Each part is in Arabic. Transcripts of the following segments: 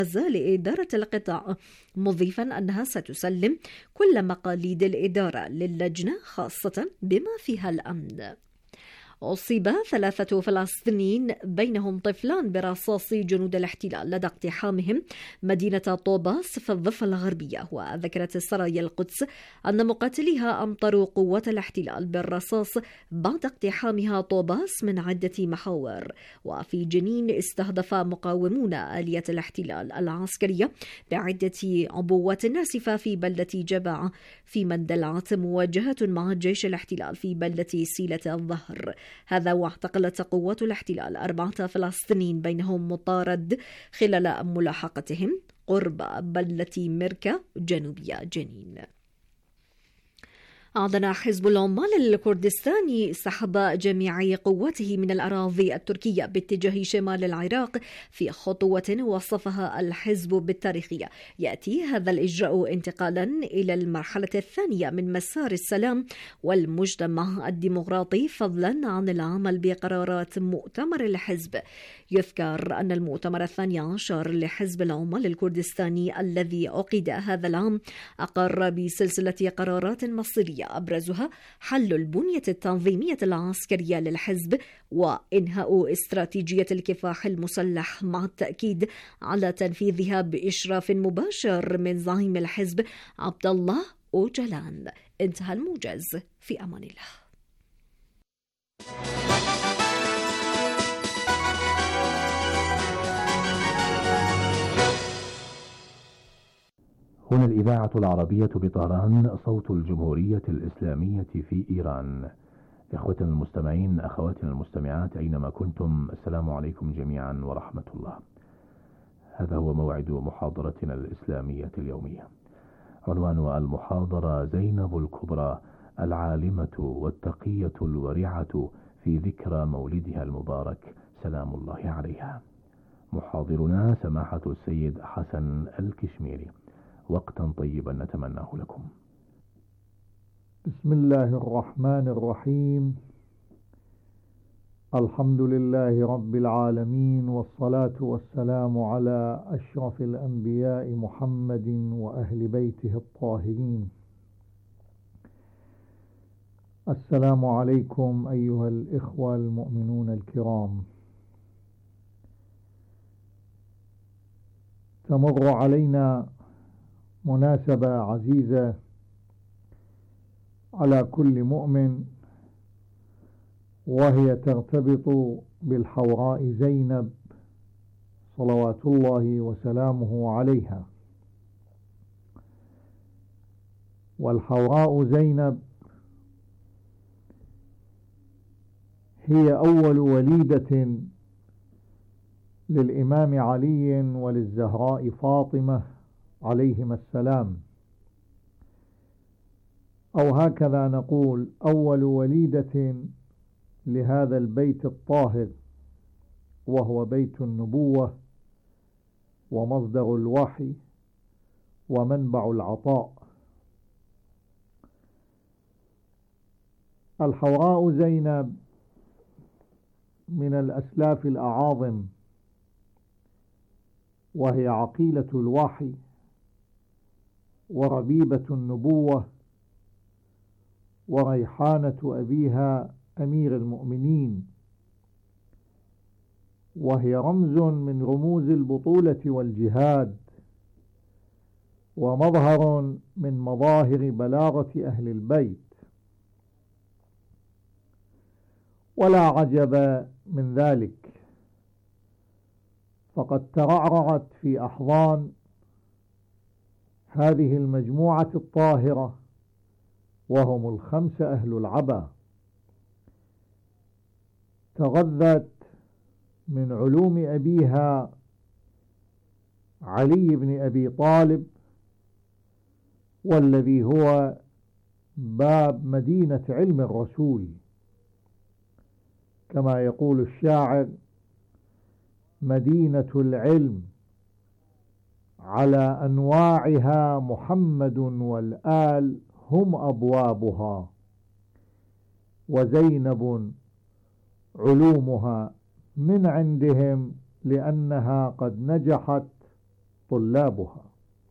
لإدارة القطاع، مضيفا أنها ستسلم كل مقاليد الإدارة للجنة خاصة بما فيها الأمن. أصيب 3 فلسطينيين بينهم طفلان برصاص جنود الاحتلال لدى اقتحامهم مدينة طوباس في الضفة الغربية. وذكرت سرايا القدس أن مقاتليها أمطروا قوات الاحتلال بالرصاص بعد اقتحامها طوباس من عدة محاور. وفي جنين استهدف مقاومون آلية الاحتلال العسكرية بعدة عبوات ناسفة في بلدة جبع، فيما اندلعت مواجهة مع جيش الاحتلال في بلدة سيلة الظهر. هذا واعتقلت قوات الاحتلال 4 فلسطينيين بينهم مطارد خلال ملاحقتهم قرب بلدة مركة جنوبية جنين. أعلن حزب العمال الكردستاني سحب جميع قواته من الأراضي التركية باتجاه شمال العراق في خطوة وصفها الحزب بالتاريخية. يأتي هذا الإجراء انتقالا إلى المرحلة الثانية من مسار السلام والمجتمع الديمقراطي، فضلا عن العمل بقرارات مؤتمر الحزب. يذكر أن المؤتمر 12 لحزب العمال الكردستاني الذي عقد هذا العام أقر بسلسلة قرارات مصيرية أبرزها حل البنية التنظيمية العسكرية للحزب وإنهاء استراتيجية الكفاح المسلح، مع التأكيد على تنفيذها بإشراف مباشر من زعيم الحزب عبد الله أوجلان. انتهى الموجز، في أمان الله. هنا الإذاعة العربية بطهران، صوت الجمهورية الإسلامية في إيران. إخوتنا المستمعين، أخواتنا المستمعات، أينما كنتم، السلام عليكم جميعا ورحمة الله. هذا هو موعد محاضرتنا الإسلامية اليومية. عنوان المحاضرة: زينب الكبرى العالمة والتقية الورعة في ذكرى مولدها المبارك سلام الله عليها. محاضرنا سماحة السيد حسن الكشميري. وقتا طيبا نتمناه لكم. بسم الله الرحمن الرحيم. الحمد لله رب العالمين، والصلاة والسلام على أشرف الأنبياء محمد وأهل بيته الطاهرين. السلام عليكم أيها الإخوة المؤمنون الكرام. تمر علينا مناسبة عزيزة على كل مؤمن، وهي ترتبط بالحوراء زينب صلوات الله وسلامه عليها. والحوراء زينب هي أول وليدة للإمام علي وللزهراء فاطمة عليهما السلام، أو هكذا نقول أول وليدة لهذا البيت الطاهر، وهو بيت النبوة ومصدر الوحي ومنبع العطاء. الحوراء زينب من الأسلاف الأعاظم، وهي عقيلة الوحي وربيبة النبوة وريحانة أبيها أمير المؤمنين، وهي رمز من رموز البطولة والجهاد، ومظهر من مظاهر بلاغة أهل البيت. ولا عجب من ذلك، فقد ترعرعت في أحضان هذه المجموعة الطاهرة، وهم ال5 أهل العبا. تغذت من علوم أبيها علي بن أبي طالب، والذي هو باب مدينة علم الرسول، كما يقول الشاعر: مدينة العلم على أنواعها محمد والآل هم أبوابها، وزينب علومها من عندهم لأنها قد نجحت طلابها.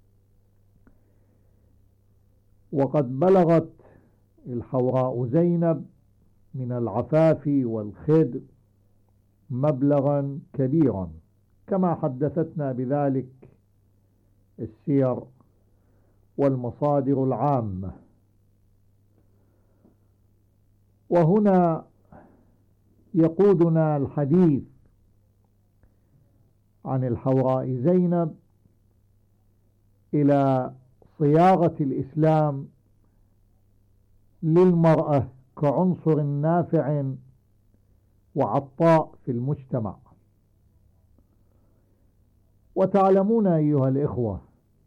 وقد بلغت الحوراء زينب من العفاف والخدر مبلغا كبيرا، كما حدثتنا بذلك السير والمصادر العامة. وهنا يقودنا الحديث عن الحوراء زينب إلى صياغة الإسلام للمرأة كعنصر نافع وعطاء في المجتمع. وتعلمون أيها الإخوة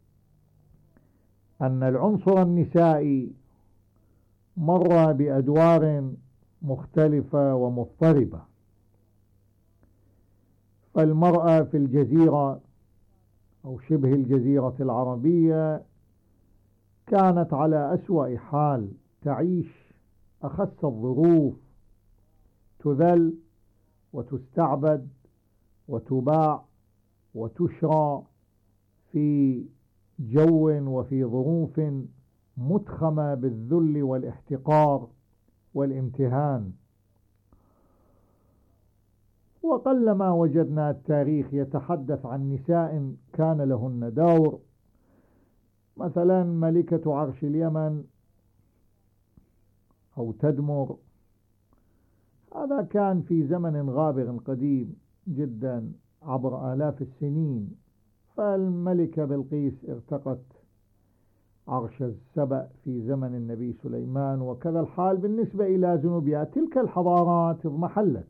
أن العنصر النسائي مر بأدوار مختلفة ومضطربة. فالمرأة في الجزيرة أو شبه الجزيرة العربية كانت على أسوأ حال، تعيش أخس الظروف، تذل وتستعبد وتباع وتشرى في جو وفي ظروف متخمة بالذل والاحتقار والامتهان. وقلما وجدنا التاريخ يتحدث عن نساء كان لهن دور. مثلا ملكة عرش اليمن أو تدمر، هذا كان في زمن غابر قديم جدا عبر آلاف السنين. فالملكة بلقيس ارتقت عرش السبأ في زمن النبي سليمان، وكذا الحال بالنسبة إلى زنوبيا. تلك الحضارات اضمحلت،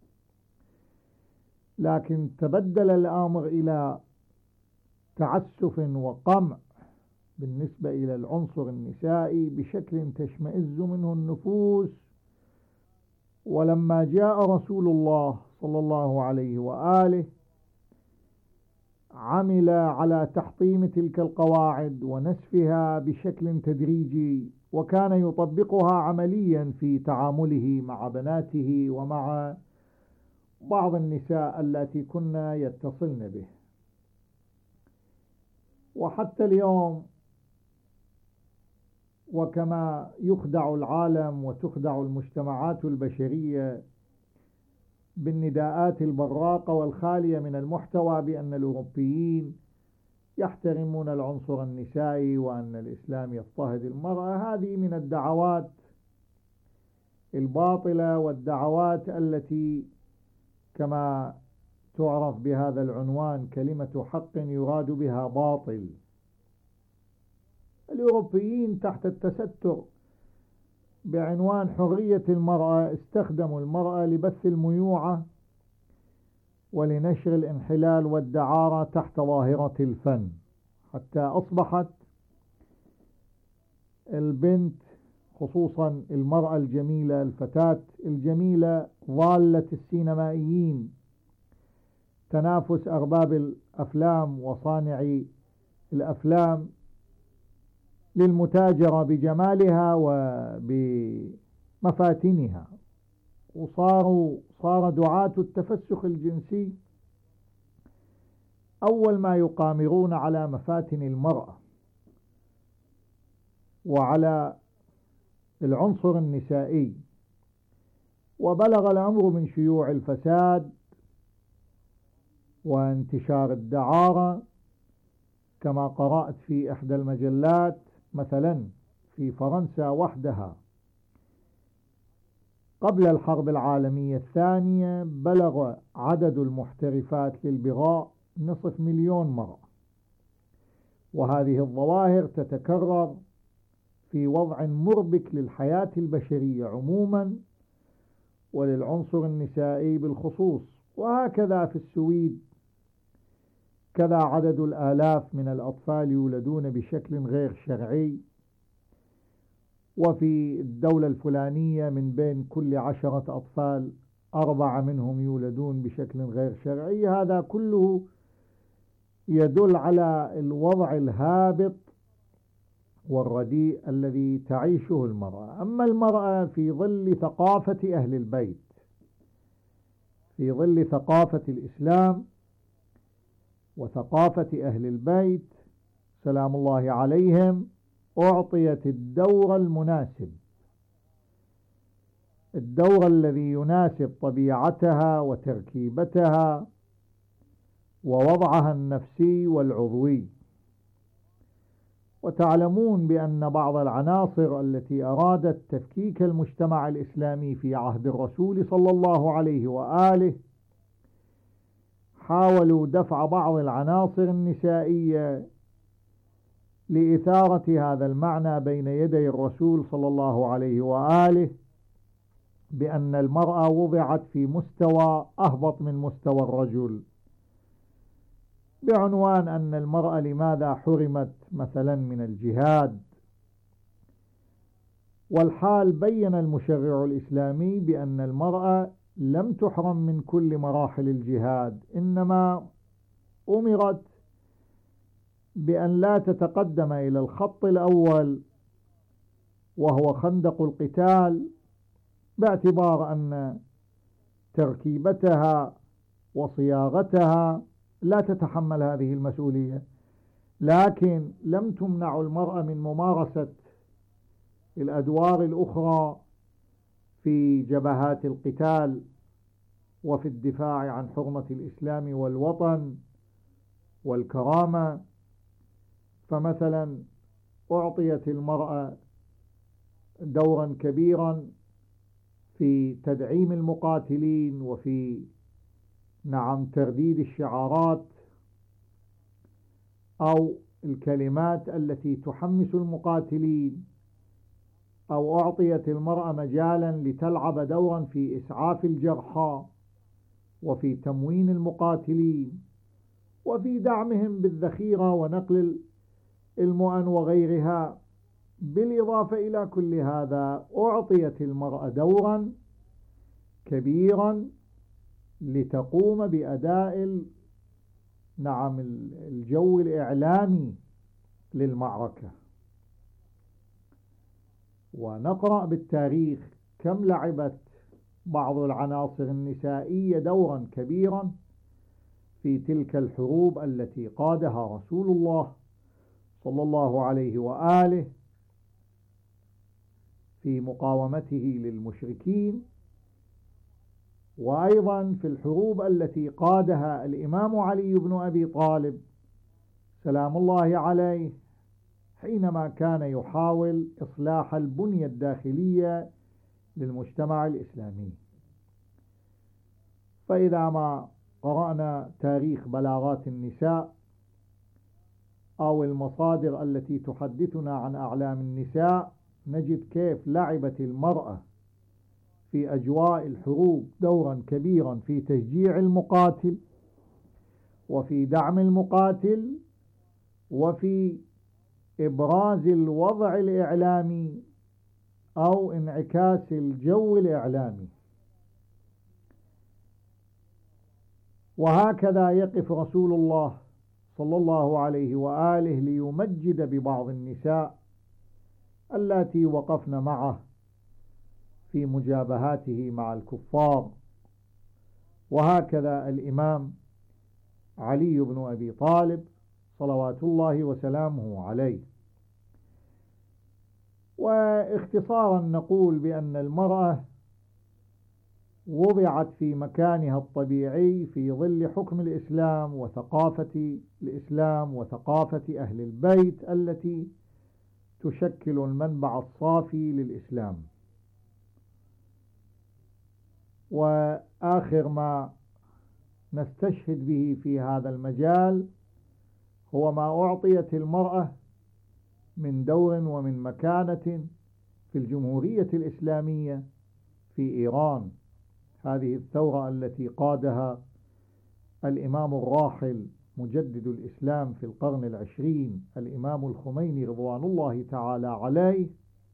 لكن تبدل الأمر إلى تعسف وقمع بالنسبة إلى العنصر النسائي بشكل تشمئز منه النفوس. ولما جاء رسول الله صلى الله عليه وآله عمل على تحطيم تلك القواعد ونسفها بشكل تدريجي، وكان يطبقها عمليا في تعامله مع بناته ومع بعض النساء التي كنا يتصلن به. وحتى اليوم وكما يخدع العالم وتخدع المجتمعات البشرية بالنداءات البراقة والخالية من المحتوى بأن الأوروبيين يحترمون العنصر النسائي وأن الإسلام يضطهد المرأة، هذه من الدعوات الباطلة والدعوات التي كما تعرف بهذا العنوان كلمة حق يراد بها باطل. الأوروبيين تحت التستر بعنوان حرية المرأة استخدموا المرأة لبث الميوعة ولنشر الانحلال والدعارة تحت ظاهرة الفن، حتى أصبحت البنت خصوصا المرأة الجميلة الفتاة الجميلة ضالة السينمائيين، تنافس أرباب الأفلام وصانعي الأفلام للمتاجرة بجمالها وبمفاتنها. صار دعاة التفسخ الجنسي أول ما يقامرون على مفاتن المرأة وعلى العنصر النسائي. وبلغ الأمر من شيوع الفساد وانتشار الدعارة، كما قرأت في إحدى المجلات مثلا في فرنسا وحدها قبل الحرب العالمية الثانية بلغ عدد المحترفات للبغاء 500,000 مرة. وهذه الظواهر تتكرر في وضع مربك للحياة البشرية عموما وللعنصر النسائي بالخصوص. وهكذا في السويد كذا عدد الآلاف من الأطفال يولدون بشكل غير شرعي، وفي الدولة الفلانية من بين كل 10 أطفال 4 منهم يولدون بشكل غير شرعي. هذا كله يدل على الوضع الهابط والرديء الذي تعيشه المرأة. أما المرأة في ظل ثقافة أهل البيت، في ظل ثقافة الإسلام، وثقافة أهل البيت سلام الله عليهم أعطيت الدور المناسب، الدور الذي يناسب طبيعتها وتركيبتها ووضعها النفسي والعضوي. وتعلمون بأن بعض العناصر التي أرادت تفكيك المجتمع الإسلامي في عهد الرسول صلى الله عليه وآله حاولوا دفع بعض العناصر النسائية لإثارة هذا المعنى بين يدي الرسول صلى الله عليه وآله بأن المرأة وضعت في مستوى أهبط من مستوى الرجل، بعنوان أن المرأة لماذا حرمت مثلا من الجهاد. والحال بين المشرع الإسلامي بأن المرأة لم تحرم من كل مراحل الجهاد، إنما أمرت بأن لا تتقدم إلى الخط الأول وهو خندق القتال، باعتبار أن تركيبتها وصياغتها لا تتحمل هذه المسؤولية. لكن لم تمنع المرأة من ممارسة الأدوار الأخرى في جبهات القتال وفي الدفاع عن حرمة الإسلام والوطن والكرامة. فمثلا أعطيت المرأة دورا كبيرا في تدعيم المقاتلين وفي ترديد الشعارات أو الكلمات التي تحمس المقاتلين، أو أعطيت المرأة مجالا لتلعب دورا في إسعاف الجرحى وفي تموين المقاتلين وفي دعمهم بالذخيرة ونقل المؤن وغيرها. بالإضافة إلى كل هذا أعطيت المرأة دورا كبيرا لتقوم بأداء الجو الإعلامي للمعركة. ونقرأ بالتاريخ كم لعبت بعض العناصر النسائية دورا كبيرا في تلك الحروب التي قادها رسول الله صلى الله عليه وآله في مقاومته للمشركين، وأيضا في الحروب التي قادها الإمام علي بن أبي طالب سلام الله عليه حينما كان يحاول إصلاح البنية الداخلية للمجتمع الإسلامي. فإذا ما قرأنا تاريخ بلاغات النساء أو المصادر التي تحدثنا عن أعلام النساء نجد كيف لعبت المرأة في أجواء الحروب دورا كبيرا في تشجيع المقاتل وفي دعم المقاتل وفي إبراز الوضع الإعلامي أو انعكاس الجو الإعلامي. وهكذا يقف رسول الله صلى الله عليه وآله ليمجد ببعض النساء التي وقفن معه في مجابهاته مع الكفار. وهكذا الإمام علي بن أبي طالب صلوات الله وسلامه عليه. واختصارا نقول بأن المرأة وضعت في مكانها الطبيعي في ظل حكم الإسلام وثقافة الإسلام وثقافة أهل البيت التي تشكل المنبع الصافي للإسلام. وآخر ما نستشهد به في هذا المجال هو ما أعطيت المرأة من دور ومن مكانة في الجمهورية الإسلامية في إيران، هذه الثورة التي قادها الإمام الراحل مجدد الإسلام في القرن العشرين الإمام الخميني رضوان الله تعالى عليه.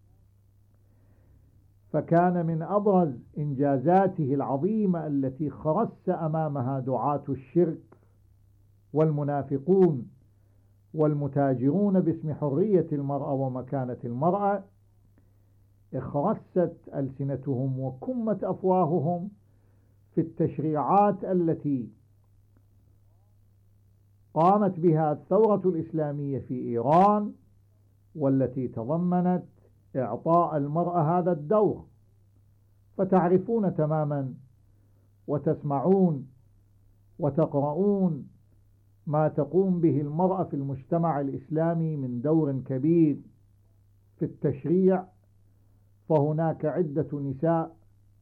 فكان من أبرز إنجازاته العظيمة التي خرس أمامها دعاة الشرك والمنافقون والمتاجرون باسم حرية المرأة ومكانة المرأة، اخرست ألسنتهم وكمت أفواههم في التشريعات التي قامت بها الثورة الإسلامية في إيران، والتي تضمنت إعطاء المرأة هذا الدور. فتعرفون تماما وتسمعون وتقرؤون ما تقوم به المرأة في المجتمع الإسلامي من دور كبير في التشريع. فهناك عدة نساء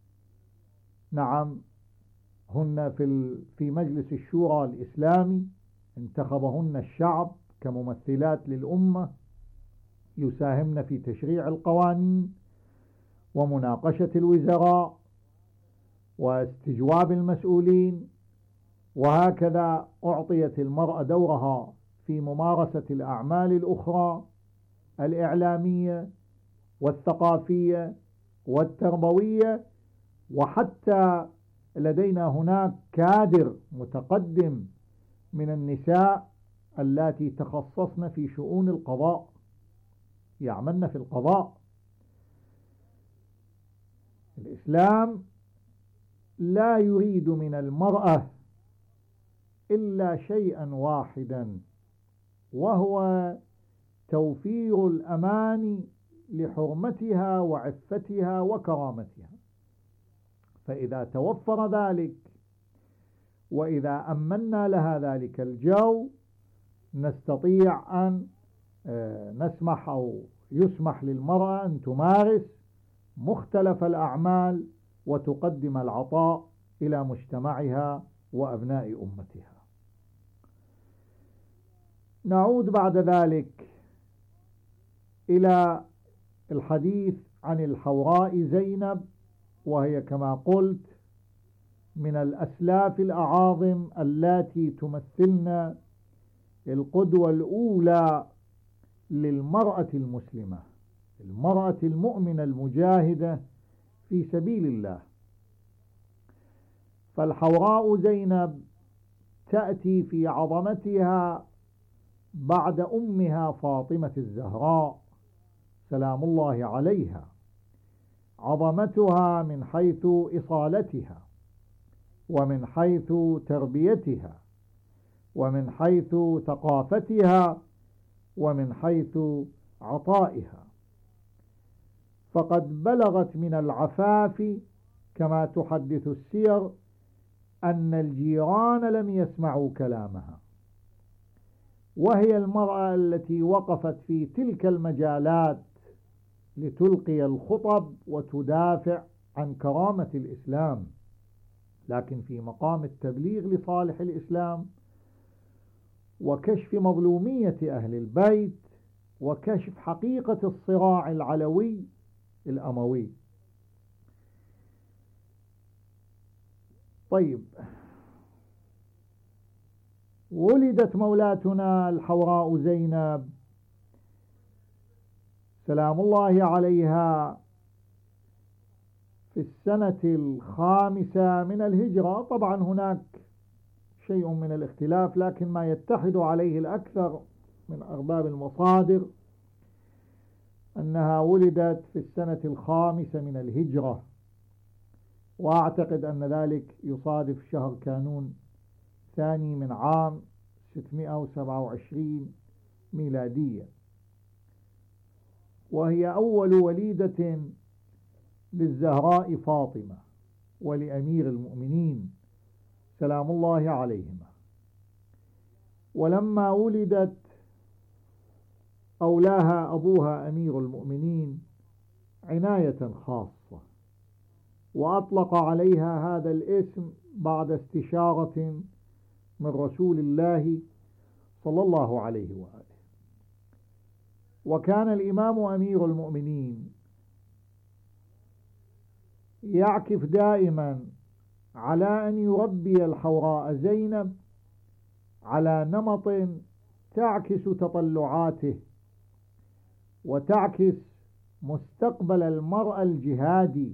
نعم هن في مجلس الشورى الإسلامي، انتخبهن الشعب كممثلات للأمة، يساهمن في تشريع القوانين ومناقشة الوزراء واستجواب المسؤولين. وهكذا أعطيت المرأة دورها في ممارسة الأعمال الأخرى الإعلامية والثقافية والتربوية. وحتى لدينا هناك كادر متقدم من النساء اللاتي تخصصن في شؤون القضاء، يعملن في القضاء. الإسلام لا يريد من المرأة إلا شيئا واحدا، وهو توفير الأمان لحرمتها وعفتها وكرامتها. فإذا توفر ذلك وإذا أمنا لها ذلك الجو، نستطيع أن نسمح أو يسمح للمرأة أن تمارس مختلف الأعمال وتقدم العطاء إلى مجتمعها وأبناء أمتها. نعود بعد ذلك إلى الحديث عن الحوراء زينب، وهي كما قلت من الأسلاف الأعاظم اللاتي تمثلن القدوة الأولى للمرأة المسلمة، المرأة المؤمنة المجاهدة في سبيل الله. فالحوراء زينب تأتي في عظمتها بعد أمها فاطمة الزهراء سلام الله عليها، عظمتها من حيث إصالتها ومن حيث تربيتها ومن حيث ثقافتها ومن حيث عطائها. فقد بلغت من العفاف كما تحدث السير أن الجيران لم يسمعوا كلامها، وهي المرأة التي وقفت في تلك المجالات لتلقي الخطب وتدافع عن كرامة الإسلام، لكن في مقام التبليغ لصالح الإسلام وكشف مظلومية أهل البيت وكشف حقيقة الصراع العلوي الأموي. طيب، ولدت مولاتنا الحوراء زينب سلام الله عليها في السنة 5 من الهجرة. طبعا هناك شيء من الاختلاف، لكن ما يتحد عليه الأكثر من أرباب المصادر أنها ولدت في السنة 5 من الهجرة، وأعتقد أن ذلك يصادف شهر كانون ثاني من عام 627 ميلادية، وهي أول وليدة للزهراء فاطمة ولأمير المؤمنين سلام الله عليهما. ولما ولدت أولاها أبوها أمير المؤمنين عناية خاصة، وأطلق عليها هذا الاسم بعد استشارة من رسول الله صلى الله عليه وآله. وكان الإمام أمير المؤمنين يعكف دائما على أن يربي الحوراء زينب على نمط تعكس تطلعاته وتعكس مستقبل المرأة الجهادي،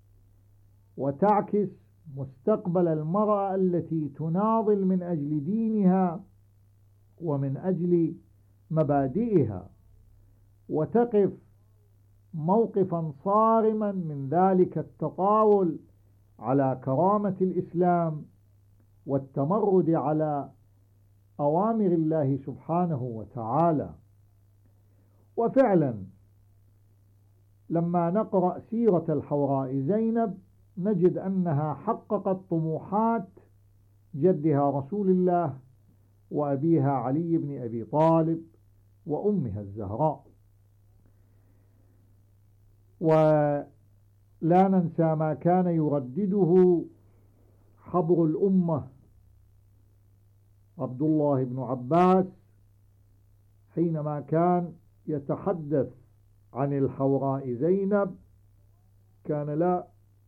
وتعكس مستقبل المرأة التي تناضل من أجل دينها ومن أجل مبادئها، وتقف موقفا صارما من ذلك التطاول على كرامة الإسلام والتمرد على أوامر الله سبحانه وتعالى. وفعلا لما نقرأ سيرة الحوراء زينب نجد أنها حققت طموحات جدها رسول الله وأبيها علي بن أبي طالب وأمها الزهراء. ولا ننسى ما كان يردده حبر الأمة عبد الله بن عباس حينما كان يتحدث عن الحوراء زينب، كان لا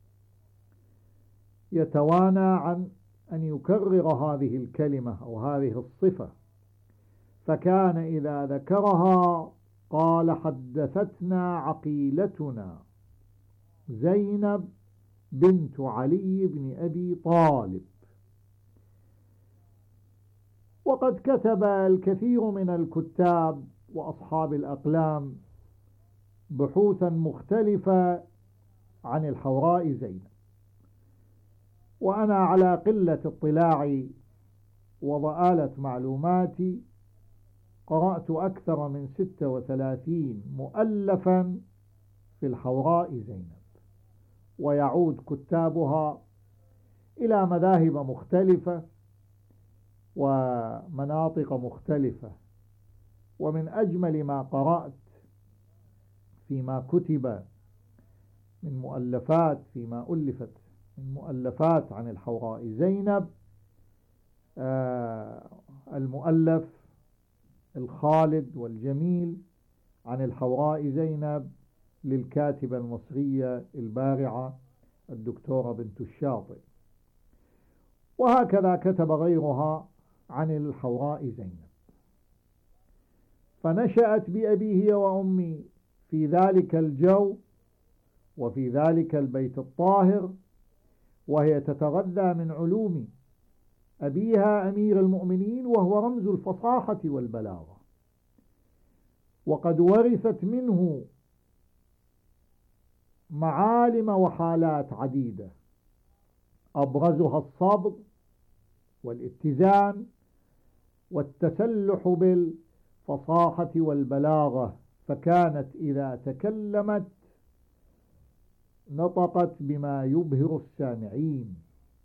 يتوانى عن أن يكرر هذه الكلمة أو هذه الصفة، فكان إذا ذكرها قال: حدثتنا عقيلتنا زينب بنت علي بن أبي طالب. وقد كتب الكثير من الكتاب وأصحاب الأقلام بحوثا مختلفة عن الحوراء زينب، وأنا على قلة اطلاعي وضآلة معلوماتي قرأت أكثر من 36 مؤلفا في الحوراء زينب، ويعود كتابها إلى مذاهب مختلفة ومناطق مختلفة. ومن أجمل ما قرأت فيما كتب من مؤلفات، فيما ألفت من مؤلفات عن الحوراء زينب، المؤلف الخالد والجميل عن الحوراء زينب للكاتبة المصرية البارعة الدكتورة بنت الشاطئ. وهكذا كتب غيرها عن الحوراء زينب. فنشأت بأبي هي وأمي في ذلك الجو وفي ذلك البيت الطاهر، وهي تتغذى من علوم أبيها أمير المؤمنين وهو رمز الفصاحة والبلاغة، وقد ورثت منه معالم وحالات عديدة أبرزها الصبر والاتزان والتسلح بالفصاحة والبلاغة، فكانت إذا تكلمت نطقت بما يبهر السامعين.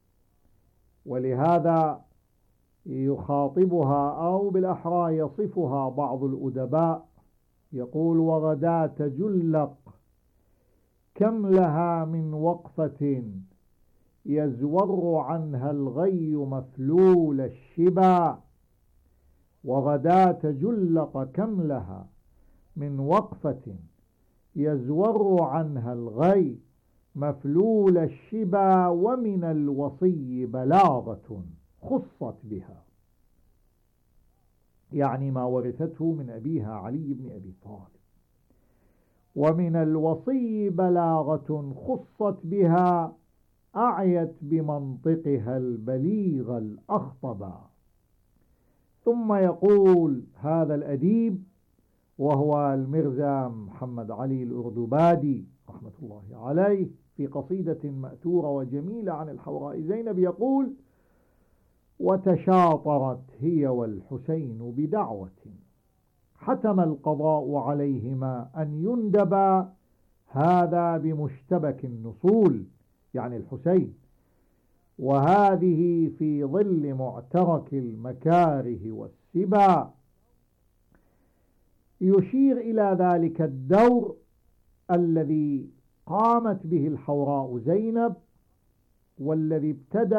ولهذا يخاطبها أو بالأحرى يصفها بعض الأدباء، يقول: وغداة جلق كم لها من وقفة يزور عنها الغي مفلول الشبا. وغداة جلق كم لها من وقفة يزور عنها الغي مفلول الشبا، ومن الوصي بلاغة خصت بها، يعني ما ورثته من أبيها علي بن أبي طالب. ومن الوصي بلاغة خصت بها، أعيت بمنطقها البليغ الأخطبا. ثم يقول هذا الأديب وهو المرزا محمد علي الأردبادي رحمة الله عليه في قصيدة مأثورة وجميلة عن الحوراء زينب، يقول: وتشاطرت هي والحسين بدعوة حتم القضاء عليهما أن يندبا، هذا بمشتبك النصول، يعني الحسين، وهذه في ظل معترك المكاره والسبا. يشير إلى ذلك الدور الذي قامت به الحوراء زينب، والذي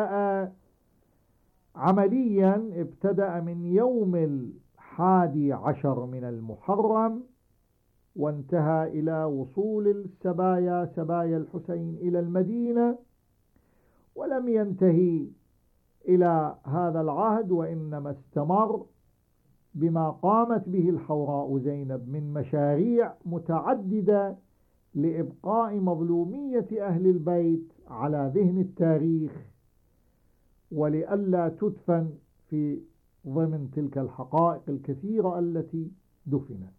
ابتدأ من يوم 11 من المحرم، وانتهى إلى وصول سبايا الحسين إلى المدينة، ولم ينتهي إلى هذا العهد، وإنما استمر بما قامت به الحوراء زينب من مشاريع متعددة لإبقاء مظلومية أهل البيت على ذهن التاريخ، ولئلا تدفن في ضمن تلك الحقائق الكثيرة التي دفنت.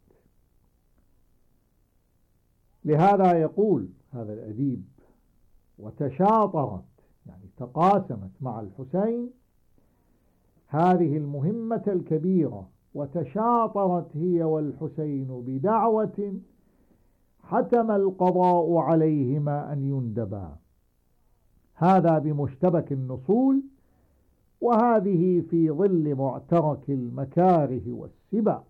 لهذا يقول هذا الأديب: وتشاطرت، يعني تقاسمت مع الحسين هذه المهمة الكبيرة، وتشاطرت هي والحسين بدعوة حتم القضاء عليهما أن يندبا، هذا بمشتبك النصول، وهذه في ظل معترك المكاره والسبا.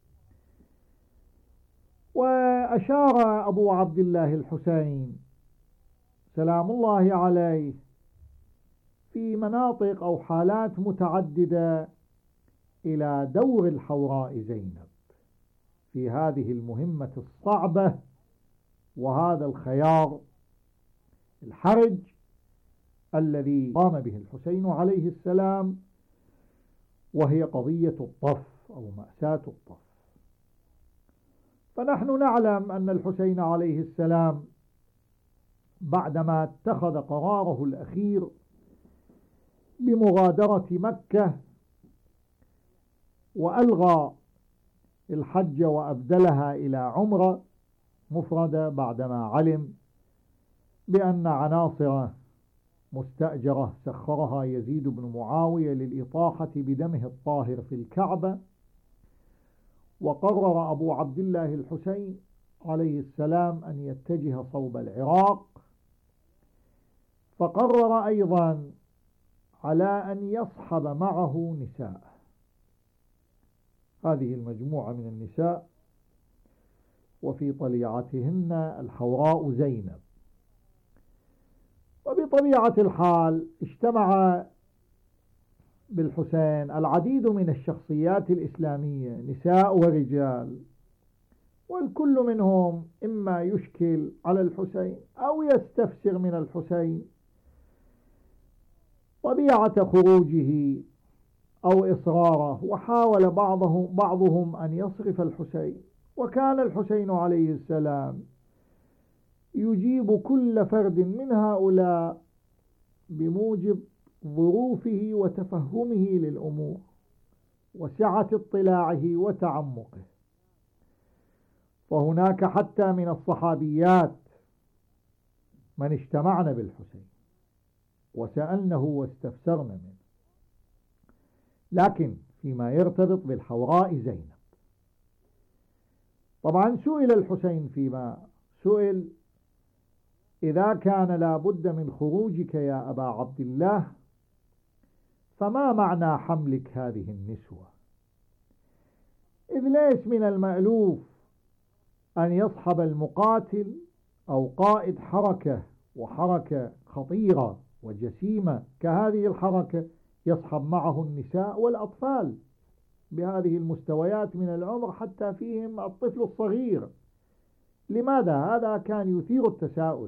وأشار أبو عبد الله الحسين سلام الله عليه في مناطق أو حالات متعددة إلى دور الحوراء زينب في هذه المهمة الصعبة وهذا الخيار الحرج الذي قام به الحسين عليه السلام، وهي قضية الطف أو مأساة الطف. فنحن نعلم أن الحسين عليه السلام بعدما اتخذ قراره الأخير بمغادرة مكة وألغى الحج وأبدلها إلى عمرة مفردة بعدما علم بأن عناصر مستأجرة سخرها يزيد بن معاوية للإطاحة بدمه الطاهر في الكعبة، وقرر أبو عبد الله الحسين عليه السلام أن يتجه صوب العراق، فقرر أيضا على أن يصحب معه نساء، هذه المجموعة من النساء وفي طليعتهن الحوراء زينب. وبطبيعة الحال اجتمع بالحسين العديد من الشخصيات الإسلامية نساء ورجال، والكل منهم إما يشكل على الحسين أو يستفسر من الحسين طبيعة خروجه أو إصراره، وحاول بعضهم أن يصرف الحسين، وكان الحسين عليه السلام يجيب كل فرد من هؤلاء بموجب ظروفه وتفهمه للأمور وسعة اطلاعه وتعمقه. فهناك حتى من الصحابيات من اجتمعن بالحسين وسألنه واستفسرن منه. لكن فيما يرتبط بالحوراء زينب، طبعا سئل الحسين فيما سئل: إذا كان لا بد من خروجك يا أبا عبد الله فما معنى حملك هذه النسوة؟ إذ ليس من المألوف أن يصحب المقاتل أو قائد حركة وحركة خطيرة وجسيمة كهذه الحركة يصحب معه النساء والأطفال بهذه المستويات من العمر، حتى فيهم الطفل الصغير. لماذا؟ هذا كان يثير التساؤل.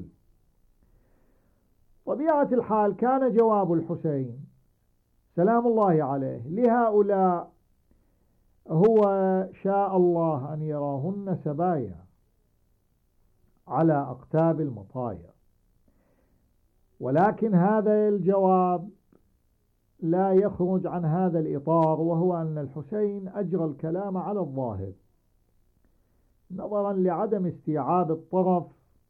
طبيعة الحال كان جواب الحسين سلام الله عليه لهؤلاء هو: شاء الله أن يراهن سبايا على أقتاب المطايا. ولكن هذا الجواب لا يخرج عن هذا الإطار، وهو أن الحسين أجرى الكلام على الظاهر نظرا لعدم استيعاب الطرف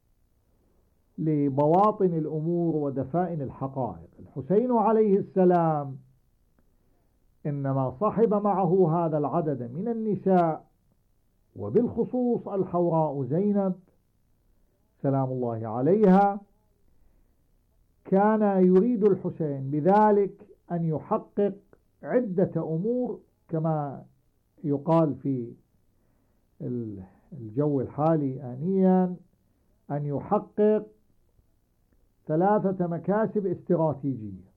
لبواطن الأمور ودفائن الحقائق. الحسين عليه السلام إنما صحب معه هذا العدد من النساء، وبالخصوص الحوراء زينب سلام الله عليها. كان يريد الحسين بذلك أن يحقق عدة أمور، كما يقال في الجو الحالي آنيا، أن يحقق 3 مكاسب استراتيجية.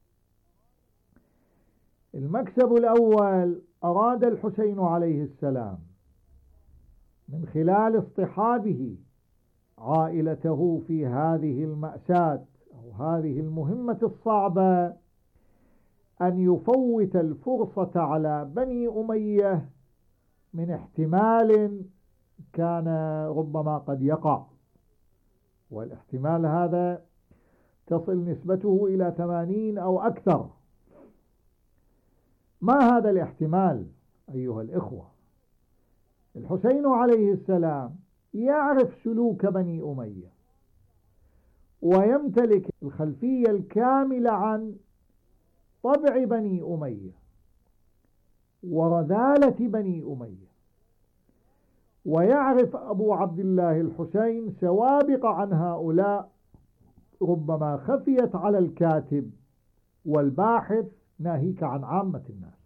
المكسب الأول: أراد الحسين عليه السلام من خلال اصطحابه عائلته في هذه المأساة أو هذه المهمة الصعبة أن يفوت الفرصة على بني أمية من احتمال كان ربما قد يقع، والاحتمال هذا تصل نسبته إلى 80 أو أكثر. ما هذا الاحتمال أيها الإخوة؟ الحسين عليه السلام يعرف سلوك بني أمية ويمتلك الخلفية الكاملة عن طبع بني أمية، ورذالة بني أمية. ويعرف أبو عبد الله الحسين سوابق عن هؤلاء ربما خفيت على الكاتب والباحث، ناهيك عن عامة الناس.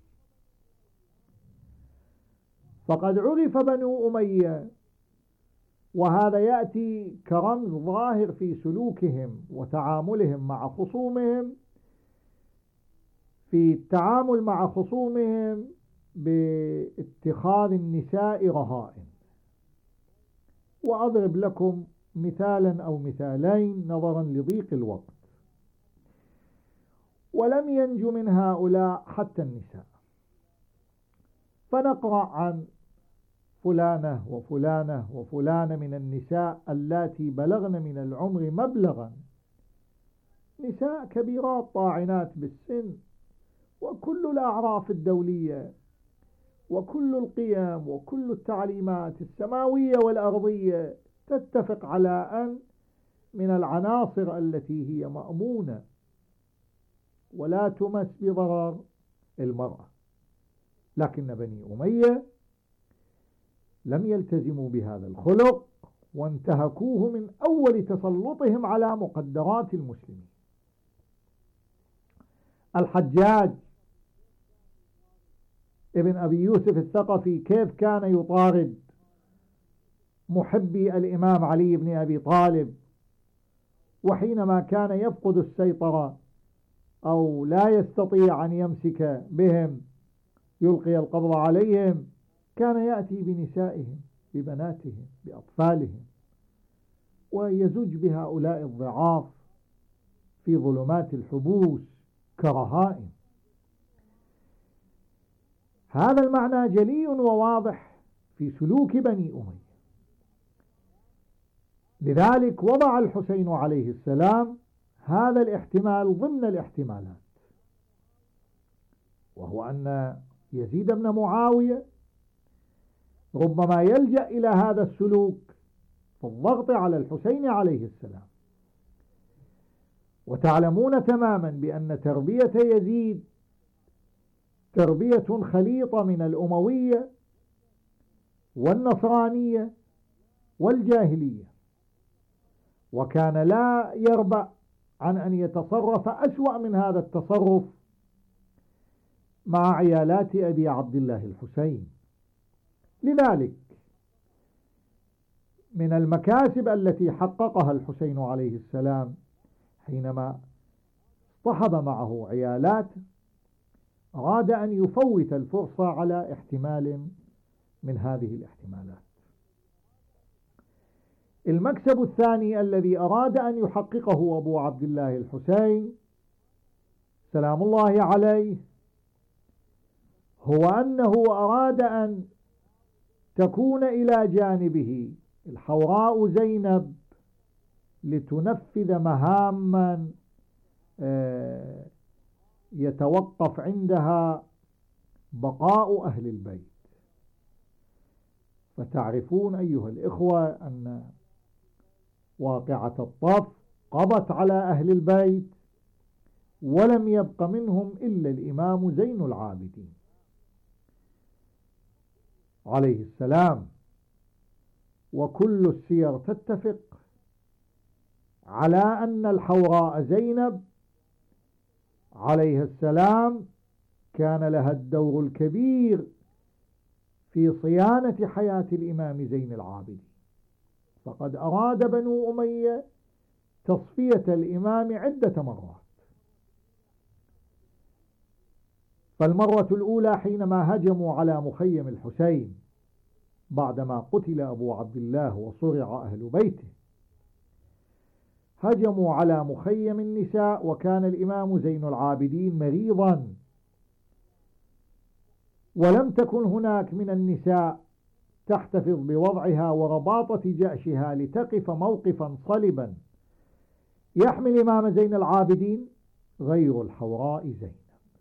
فقد عرف بنو أمية، وهذا يأتي كرمز ظاهر في سلوكهم وتعاملهم مع خصومهم، في التعامل مع خصومهم باتخاذ النساء رهائن. وأضرب لكم مثالا أو مثالين نظرا لضيق الوقت. ولم ينج من هؤلاء حتى النساء، فنقرأ عن فلانة وفلانة وفلانة من النساء اللاتي بلغن من العمر مبلغا، نساء كبيرات طاعنات بالسن، وكل الأعراف الدولية وكل القيم وكل التعليمات السماوية والأرضية تتفق على أن من العناصر التي هي مأمونة ولا تمس بضرر المرأة. لكن بني أمية لم يلتزموا بهذا الخلق، وانتهكوه من أول تسلطهم على مقدرات المسلمين. الحجاج ابن أبي يوسف الثقفي كيف كان يطارد محبي الإمام علي بن أبي طالب، وحينما كان يفقد السيطرة أو لا يستطيع أن يمسك بهم يلقي القبض عليهم، كان يأتي بنسائهم ببناتهم بأطفالهم ويزج بهؤلاء الضعاف في ظلمات الحبوس كرهائن. هذا المعنى جلي وواضح في سلوك بني أمية. لذلك وضع الحسين عليه السلام هذا الاحتمال ضمن الاحتمالات، وهو أن يزيد بن معاوية ربما يلجأ إلى هذا السلوك في الضغط على الحسين عليه السلام. وتعلمون تماما بأن تربية يزيد تربية خليطة من الأموية والنصرانية والجاهلية، وكان لا يربأ عن أن يتصرف أسوأ من هذا التصرف مع عيالات أبي عبد الله الحسين. لذلك من المكاسب التي حققها الحسين عليه السلام حينما اصطحب معه عيالات، أراد أن يفوت الفرصة على احتمال من هذه الاحتمالات. المكسب الثاني الذي أراد أن يحققه أبو عبد الله الحسين سلام الله عليه هو أنه أراد أن تكون إلى جانبه الحوراء زينب لتنفذ مهاما يتوقف عندها بقاء أهل البيت. فتعرفون أيها الإخوة أن واقعة الطف قضت على أهل البيت ولم يبق منهم إلا الإمام زين العابدين عليه السلام. وكل السير تتفق على أن الحوراء زينب عليه السلام كان لها الدور الكبير في صيانة حياة الإمام زين العابدين. فقد أراد بنو أمية تصفية الإمام عدة مرات. فالمرة الأولى حينما هجموا على مخيم الحسين بعدما قتل أبو عبد الله وصرع أهل بيته، هجموا على مخيم النساء، وكان الإمام زين العابدين مريضا، ولم تكن هناك من النساء تحتفظ بوضعها ورباطة جأشها لتقف موقفا صلبا يحمي الإمام زين العابدين غير الحوراء زينب،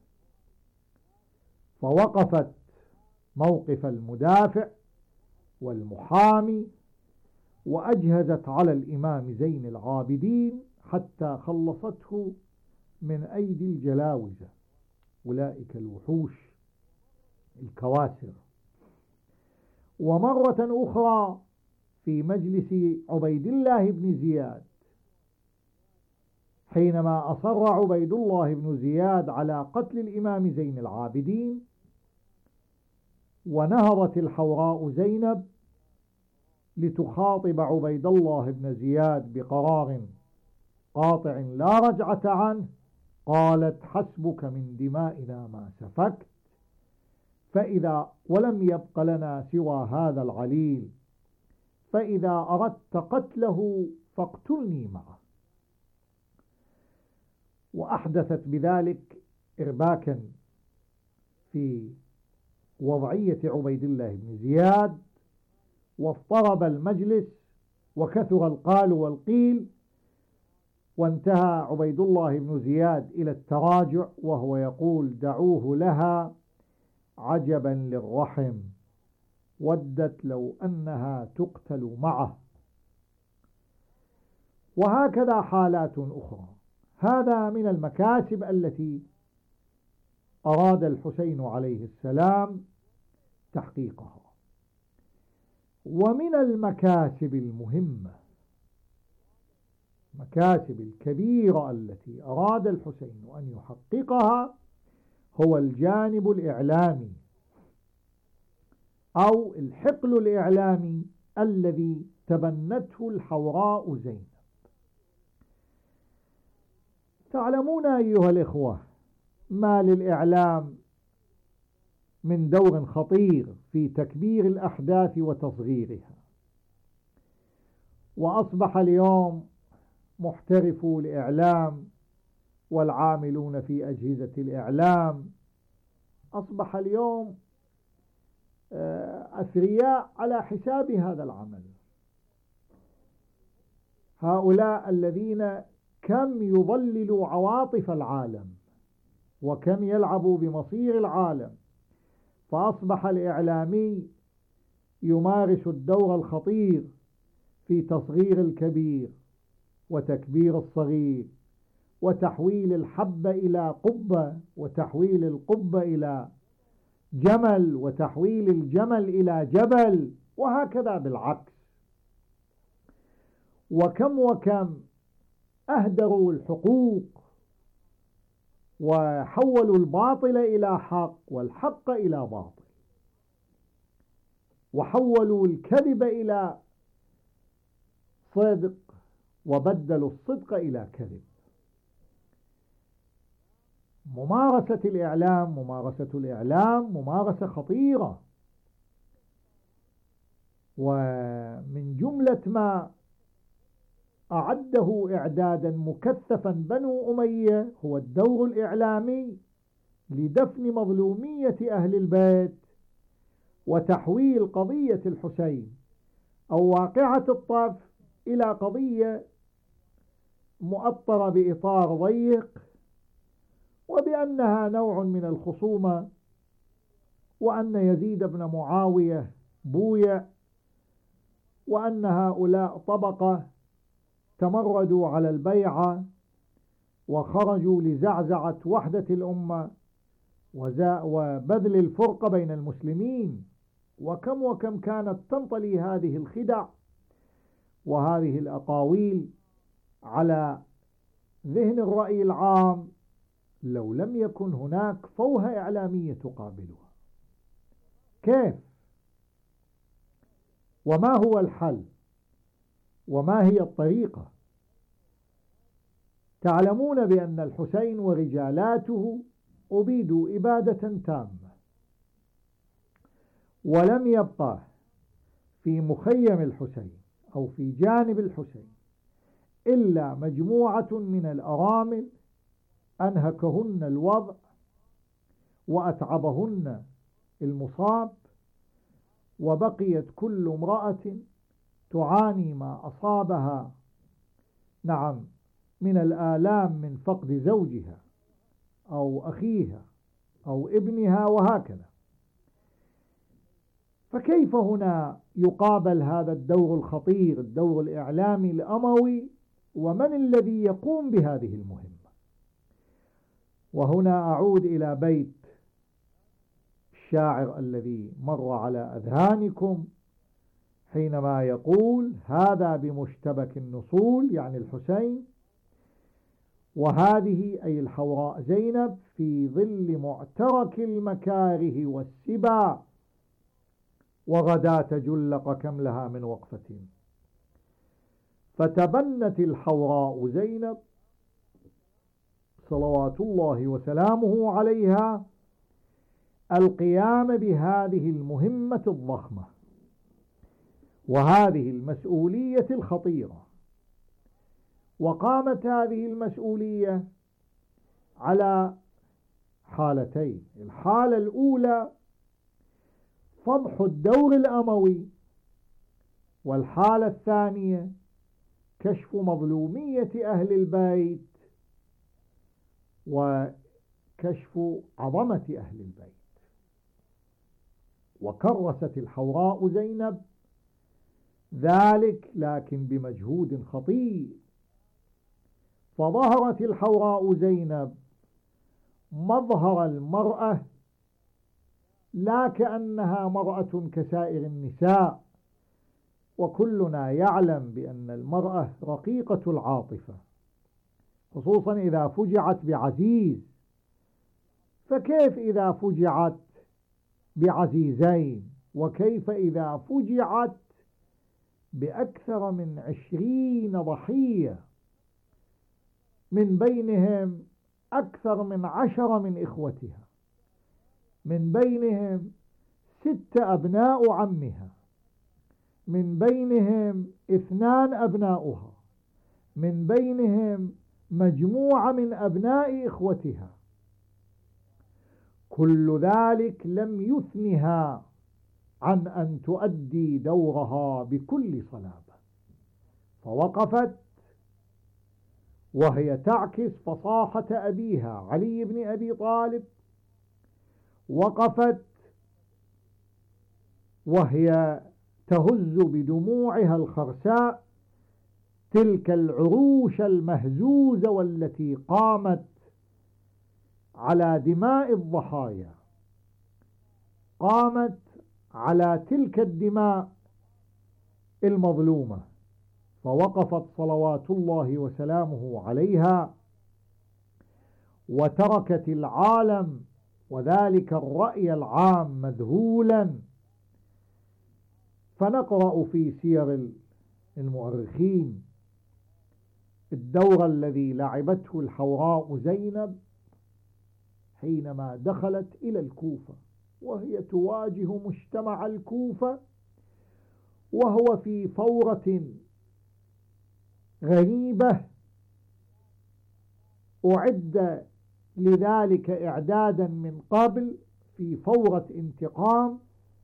فوقفت موقف المدافع والمحامي وأجهزت على الإمام زين العابدين حتى خلصته من أيدي الجلاوزة أولئك الوحوش الكواسر. ومرة أخرى في مجلس عبيد الله بن زياد حينما أصر عبيد الله بن زياد على قتل الإمام زين العابدين، ونهضت الحوراء زينب لتخاطب عبيد الله بن زياد بقرار قاطع لا رجعة عنه، قالت: حسبك من دمائنا ما سفكت، فإذا ولم يبق لنا سوى هذا العليل، فإذا أردت قتله فاقتلني معه. وأحدثت بذلك إرباكا في وضعية عبيد الله بن زياد، واضطرب المجلس وكثر القال والقيل، وانتهى عبيد الله بن زياد إلى التراجع وهو يقول: دعوه لها، عجبا للرحم، ودت لو أنها تقتل معه. وهكذا حالات أخرى. هذا من المكاسب التي أراد الحسين عليه السلام تحقيقها. ومن المكاسب المهمة، المكاسب الكبيرة التي أراد الحسين أن يحققها، هو الجانب الإعلامي أو الحقل الإعلامي الذي تبنته الحوراء زينب. تعلمون أيها الإخوة ما للإعلام من دور خطير في تكبير الأحداث وتصغيرها. وأصبح اليوم محترفو الإعلام والعاملون في أجهزة الإعلام أصبح اليوم أثرياء على حساب هذا العمل. هؤلاء الذين كم يضللوا عواطف العالم وكم يلعبوا بمصير العالم، فأصبح الإعلامي يمارس الدور الخطير في تصغير الكبير وتكبير الصغير، وتحويل الحبة إلى قبة، وتحويل القبة إلى جمل، وتحويل الجمل إلى جبل، وهكذا بالعكس. وكم أهدروا الحقوق وحولوا الباطل إلى حق والحق إلى باطل، وحولوا الكذب إلى صدق وبدلوا الصدق إلى كذب. ممارسة الإعلام ممارسة خطيرة. ومن جملة ما أعده إعدادا مكثفا بنو أمية هو الدور الإعلامي لدفن مظلومية أهل البيت وتحويل قضية الحسين أو واقعة الطف إلى قضية مؤطرة بإطار ضيق، وبأنها نوع من الخصومة، وأن يزيد بن معاوية بويع، وأن هؤلاء طبقة تمردوا على البيعة وخرجوا لزعزعة وحدة الأمة وبذل الفرقة بين المسلمين. وكم كانت تنطلي هذه الخدع وهذه الأقاويل على ذهن الرأي العام لو لم يكن هناك فوهة إعلامية تقابلها. كيف؟ وما هو الحل؟ وما هي الطريقة؟ تعلمون بأن الحسين ورجالاته أبيدوا إبادة تامة، ولم يبقى في مخيم الحسين أو في جانب الحسين إلا مجموعة من الأرامل أنهكهن الوضع وأتعبهن المصاب، وبقيت كل امرأة تعاني ما أصابها من الآلام من فقد زوجها أو أخيها أو ابنها وهكذا. فكيف هنا يقابل هذا الدور الخطير، الدور الإعلامي الأموي، ومن الذي يقوم بهذه المهمة؟ وهنا أعود إلى بيت الشاعر الذي مر على أذهانكم حينما يقول: هذا بمشتبك النصول، يعني الحسين، وهذه أي الحوراء زينب في ظل معترك المكاره والسبا، وغدا تجلق كم لها من وقفة. فتبنت الحوراء زينب صلوات الله وسلامه عليها القيام بهذه المهمة الضخمة وهذه المسؤولية الخطيرة. وقامت هذه المسؤولية على حالتين: الحالة الأولى فضح الدور الأموي، والحالة الثانية كشف مظلومية أهل البيت وكشف عظمة أهل البيت. وكرست الحوراء زينب ذلك، لكن بمجهود خطير. فظهرت الحوراء زينب مظهر المرأة، لا كأنها مرأة كسائر النساء، وكلنا يعلم بأن المرأة رقيقة العاطفة، خصوصا إذا فجعت بعزيز. فكيف إذا فجعت بعزيزين؟ وكيف إذا فجعت بأكثر من 20 ضحية، من بينهم أكثر من 10 من إخوتها، من بينهم 6 أبناء عمها، من بينهم 2 أبناؤها، من بينهم مجموعة من أبناء إخوتها. كل ذلك لم يثنها عن أن تؤدي دورها بكل صلابة. فوقفت وهي تعكس فصاحة أبيها علي بن أبي طالب، وقفت وهي تهز بدموعها الخرساء تلك العروش المهزوزة والتي قامت على دماء الضحايا، قامت على تلك الدماء المظلومة. فوقفت صلوات الله وسلامه عليها وتركت العالم وذلك الرأي العام مذهولا. فنقرأ في سير المؤرخين الدور الذي لعبته الحوراء زينب حينما دخلت إلى الكوفة، وهي تواجه مجتمع الكوفة وهو في فورة غريبة أعد لذلك إعدادا من قبل، في فورة انتقام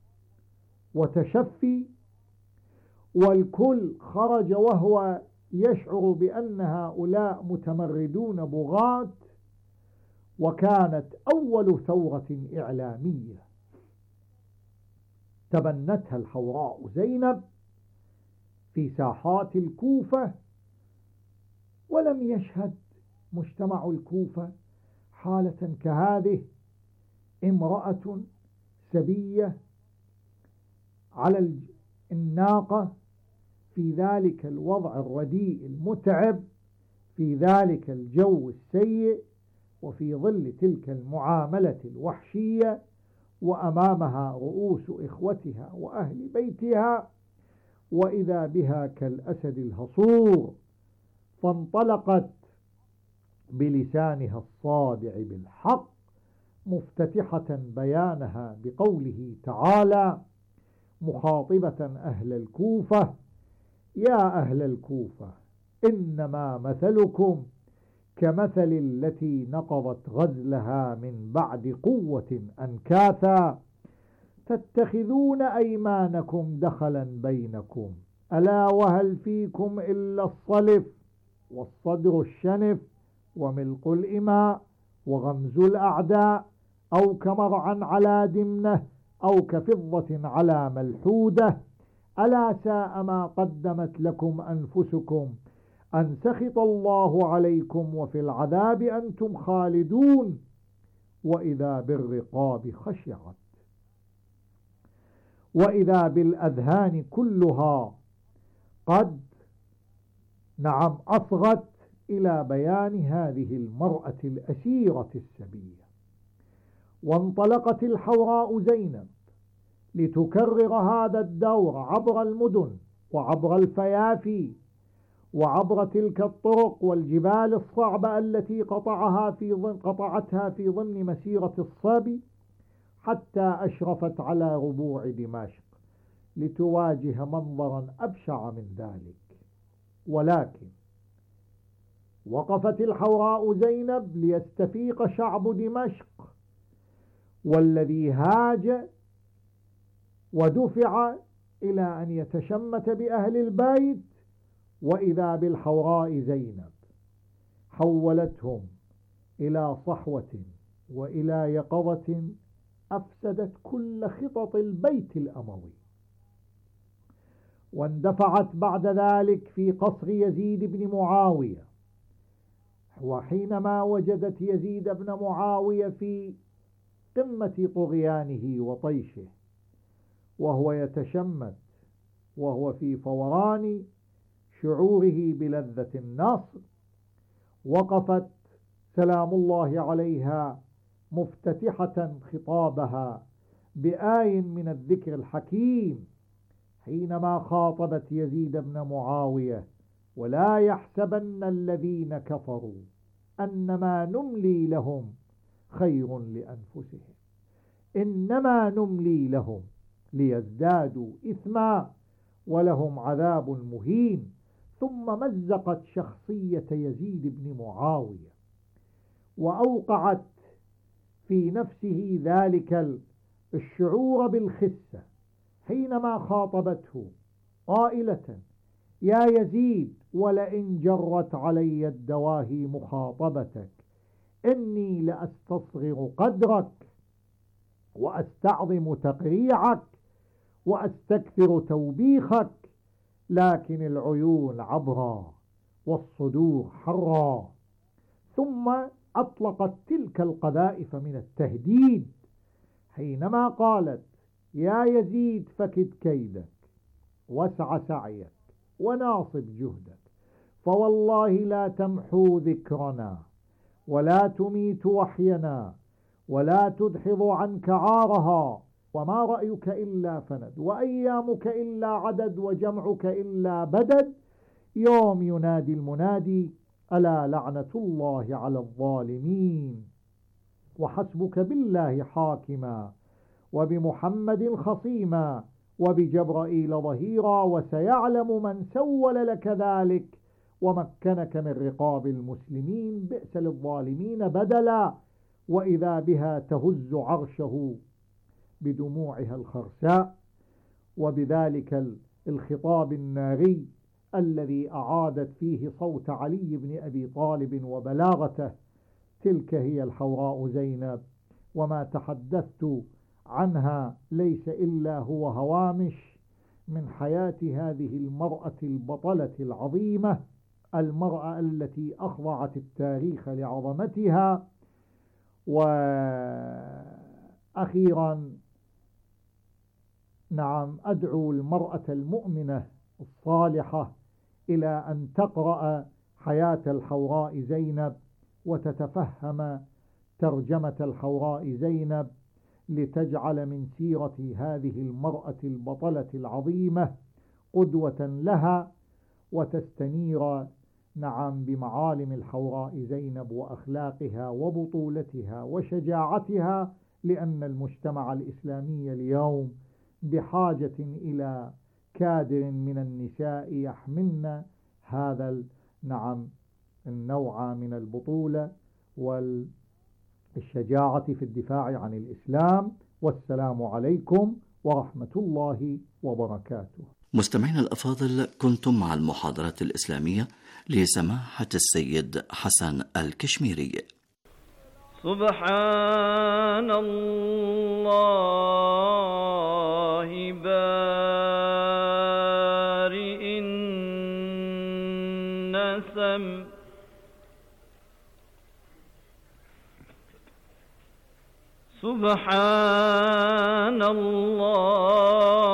وتشفي، والكل خرج وهو يشعر بأن هؤلاء متمردون بغاة. وكانت أول ثورة إعلامية تبنتها الحوراء زينب في ساحات الكوفة، ولم يشهد مجتمع الكوفة حالة كهذه. امرأة سبية على الناقة في ذلك الوضع الرديء المتعب، في ذلك الجو السيء، وفي ظل تلك المعاملة الوحشية، وأمامها رؤوس إخوتها وأهل بيتها، وإذا بها كالأسد الهصور. فانطلقت بلسانها الصادع بالحق مفتتحة بيانها بقوله تعالى مخاطبة أهل الكوفة: يا أهل الكوفة، إنما مثلكم كمثل التي نقضت غزلها من بعد قوة أنكاثا، تتخذون أيمانكم دخلا بينكم، ألا وهل فيكم إلا الصلف والصدر الشنف وملق الإماء وغمز الأعداء، أو كمرعا على دمنة أو كفضة على ملحودة، ألا ساء ما قدمت لكم أنفسكم، أن سخط الله عليكم وفي العذاب أنتم خالدون، وإذا بالرقاب خشعت وإذا بالأذهان كلها قد أصغت إلى بيان هذه المرأة الأسيرة السبية. وانطلقت الحوراء زينب لتكرر هذا الدور عبر المدن وعبر الفيافي وعبر تلك الطرق والجبال الصعبة التي قطعتها في ضمن مسيرة الصبي، حتى أشرفت على ربوع دمشق لتواجه منظرا أبشع من ذلك. ولكن وقفت الحوراء زينب ليستفيق شعب دمشق، والذي هاج ودفع إلى أن يتشمت بأهل البيت، وإذا بالحوراء زينب حولتهم إلى صحوة وإلى يقظة أفسدت كل خطط البيت الأموي. واندفعت بعد ذلك في قصر يزيد بن معاوية، وحينما وجدت يزيد بن معاوية في قمة طغيانه وطيشه وهو يتشمت وهو في فوران شعوره بلذة النصر، وقفت سلام الله عليها مفتتحة خطابها بآي من الذكر الحكيم حينما خاطبت يزيد بن معاوية: ولا يحسبن الذين كفروا أنما نملي لهم خير لأنفسهم، إنما نملي لهم ليزدادوا إثما ولهم عذاب مهين. ثم مزقت شخصية يزيد بن معاوية وأوقعت في نفسه ذلك الشعور بالخسة حينما خاطبته قائلة: يا يزيد، ولئن جرت علي الدواهي مخاطبتك إني لأستصغر قدرك وأستعظم تقريعك وأستكثر توبيخك، لكن العيون عبرا والصدور حرا. ثم أطلقت تلك القذائف من التهديد حينما قالت: يا يزيد، فكد كيدك واسع سعيك وناصب جهدك، فوالله لا تمحو ذكرنا ولا تميت وحينا ولا تدحض عنك عارها، وما رأيك إلا فند وأيامك إلا عدد وجمعك إلا بدد. يوم ينادي المنادي: ألا لعنة الله على الظالمين، وحسبك بالله حاكما وبمحمد خصيما وبجبرائيل ظهيرا، وسيعلم من سول لك ذلك ومكنك من رقاب المسلمين، بئس للظالمين بدلا. وإذا بها تهز عرشه بدموعها الخرساء، وبذلك الخطاب الناري الذي أعادت فيه صوت علي بن أبي طالب وبلاغته. تلك هي الحوراء زينب، وما تحدثت عنها ليس إلا هو هوامش من حياة هذه المرأة البطلة العظيمة، المرأة التي أخضعت التاريخ لعظمتها. وأخيرا أدعو المرأة المؤمنة الصالحة إلى أن تقرأ حياة الحوراء زينب وتتفهم ترجمة الحوراء زينب، لتجعل من سيرة هذه المرأة البطلة العظيمة قدوة لها، وتستنير بمعالم الحوراء زينب وأخلاقها وبطولتها وشجاعتها، لأن المجتمع الإسلامي اليوم بحاجة إلى كادر من النساء يحملن هذا النوع من البطولة والشجاعة في الدفاع عن الإسلام. والسلام عليكم ورحمة الله وبركاته. مستمعين الأفاضل، كنتم مع المحاضرة الإسلامية لسماحة السيد حسن الكشميري. سبحان الله بارئ النسم، سبحان الله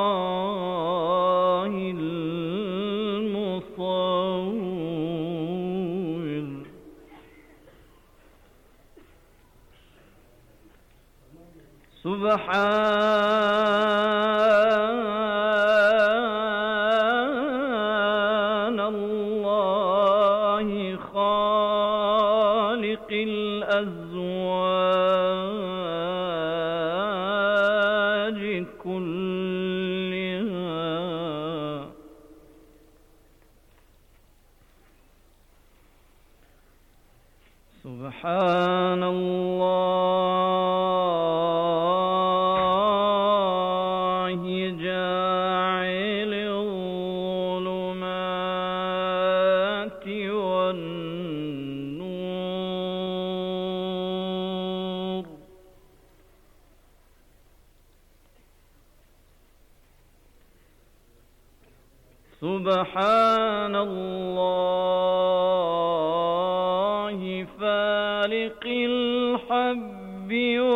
سبحان الله خالق الأزواج كلها سبحان الله جاعل الظلمات والنور سبحان الله فالق الحب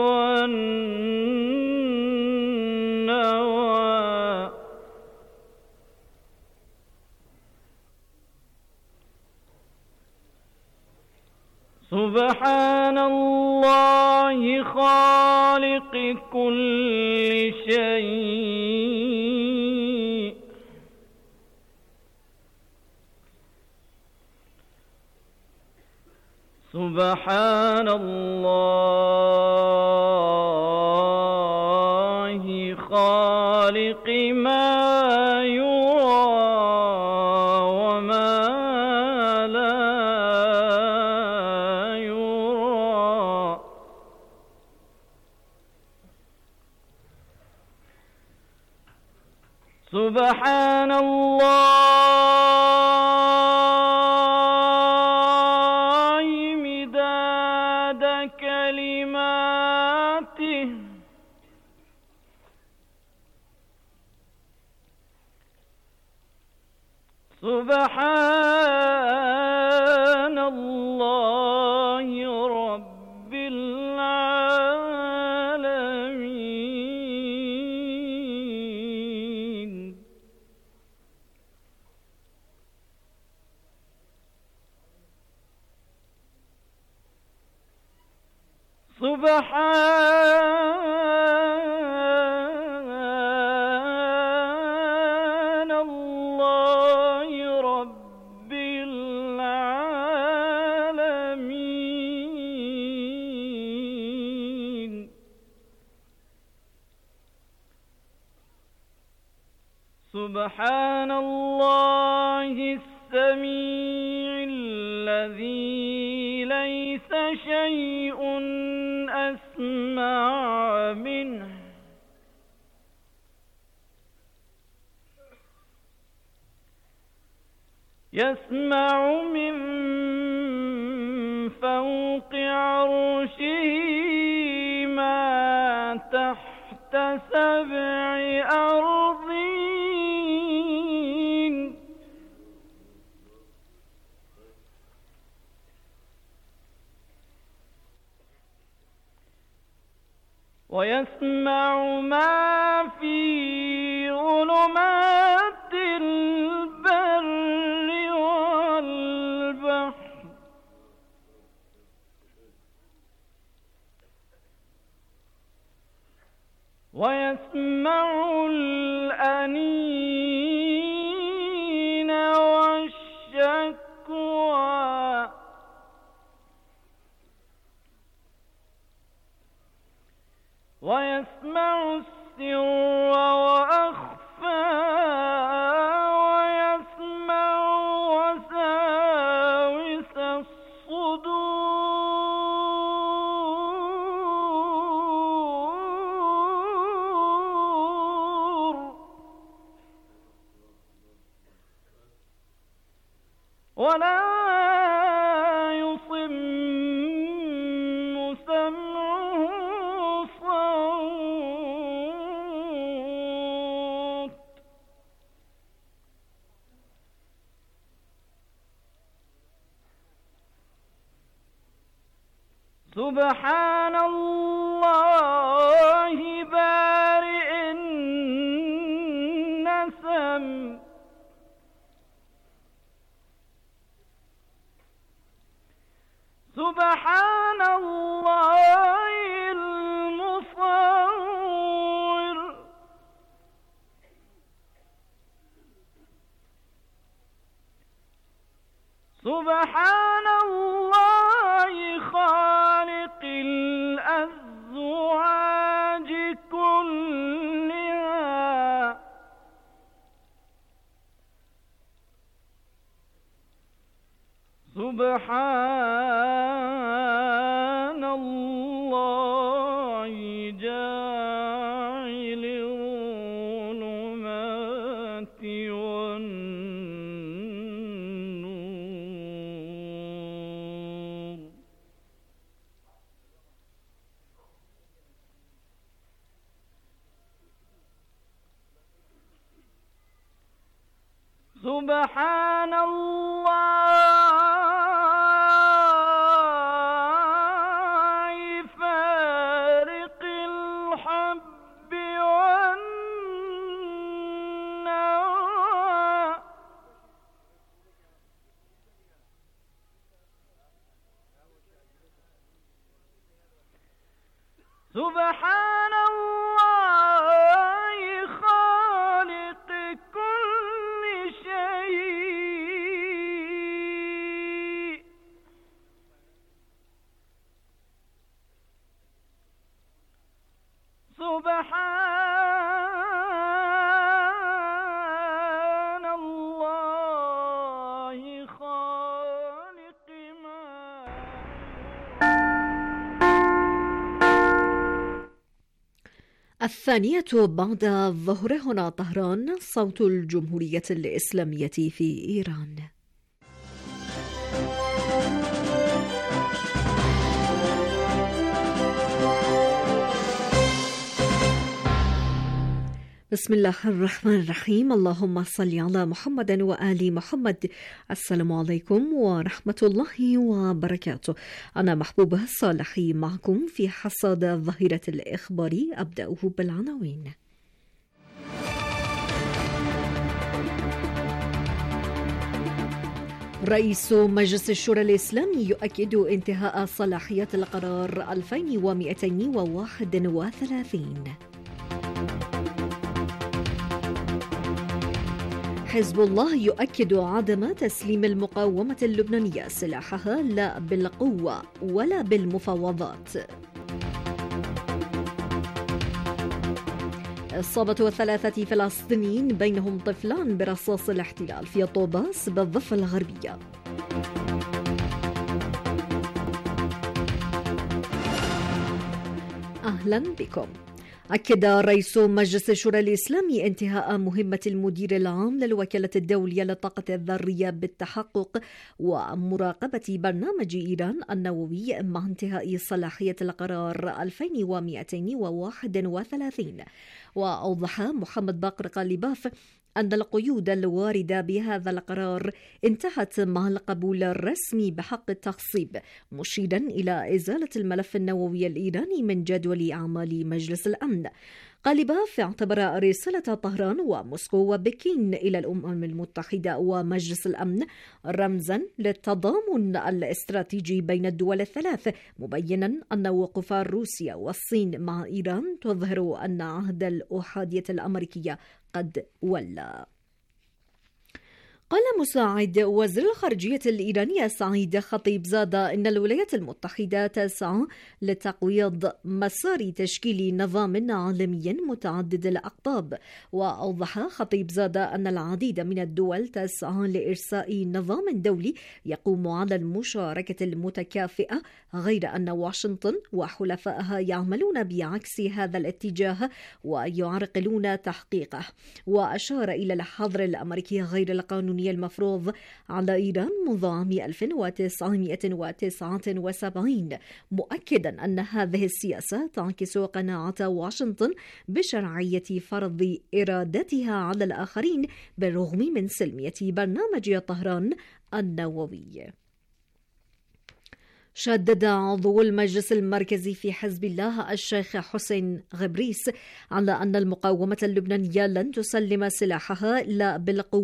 والنوى سبحان الله خالق كل شيء سبحان الله خالق ما يرى وما لا يرى سبحان الله مداد كلماته سبحان الله رب العالمين سبحان الله رب العالمين سبحان الله السميع الذي ليس شيء أسمع منه يسمع من فوق عرشه ما تحت سبع أرضين ويسمع ما في ظلمات البر والبحر ويسمع الأنين والشكوى ويسمع السر وأخفى ويسمع وساوس الصدور ولا يصم سمعه صوت سبحان الله بارئ النسم سبحان الله المصور سبحان الله خالق الأزواج كلها سبحان الله جاعل الظلمات والنور سبحان الله فارق الحب والنوى سبحان الله خالق كل شيء سبحان الله خالق ما الثانية بعد الظهر. هنا طهران، صوت الجمهورية الإسلامية في إيران. بسم الله الرحمن الرحيم. اللهم صل على محمد وآل محمد. السلام عليكم ورحمة الله وبركاته. أنا محبوبة صالحي معكم في حصاد الظهيرة الإخباري. أبدأه بالعناوين. رئيس مجلس الشورى الإسلامي يؤكد انتهاء صلاحية القرار 2231. حزب الله يؤكد عدم تسليم المقاومة اللبنانية سلاحها لا بالقوة ولا بالمفاوضات. إصابة 3 فلسطينيين بينهم طفلان برصاص الاحتلال في طوباس بالضفة الغربية. أهلا بكم. أكد رئيس مجلس الشورى الإسلامي انتهاء مهمة المدير العام للوكالة الدولية للطاقة الذرية بالتحقق ومراقبة برنامج إيران النووي مع انتهاء صلاحية القرار 2231. وأوضح محمد باقر قالباف أن القيود الواردة بهذا القرار انتهت مع القبول الرسمي بحق التخصيب، مشيرا إلى إزالة الملف النووي الإيراني من جدول أعمال مجلس الأمن. قالباف اعتبر رسالة طهران وموسكو وبكين إلى الأمم المتحدة ومجلس الأمن رمزا للتضامن الاستراتيجي بين الدول الثلاث، مبينا أن وقوف روسيا والصين مع إيران تظهر أن عهد الأحادية الأمريكية قد ولى. قال مساعد وزير الخارجية الإيرانية سعيد خطيبزادة إن الولايات المتحدة تسعى لتقويض مسار تشكيل نظام عالمي متعدد الأقطاب. وأوضح خطيبزادة أن العديد من الدول تسعى لإرساء نظام دولي يقوم على المشاركة المتكافئة، غير أن واشنطن وحلفائها يعملون بعكس هذا الاتجاه ويعرقلون تحقيقه. وأشار إلى الحظر الأمريكي غير القانوني المفروض على إيران منذ عام 1979، مؤكدا أن هذه السياسة تعكس قناعة واشنطن بشرعية فرض إرادتها على الآخرين بالرغم من سلمية برنامج طهران النووي. شدد عضو المجلس المركزي في حزب الله الشيخ حسين غبريس على أن المقاومة اللبنانية لن تسلم سلاحها لا بالقوة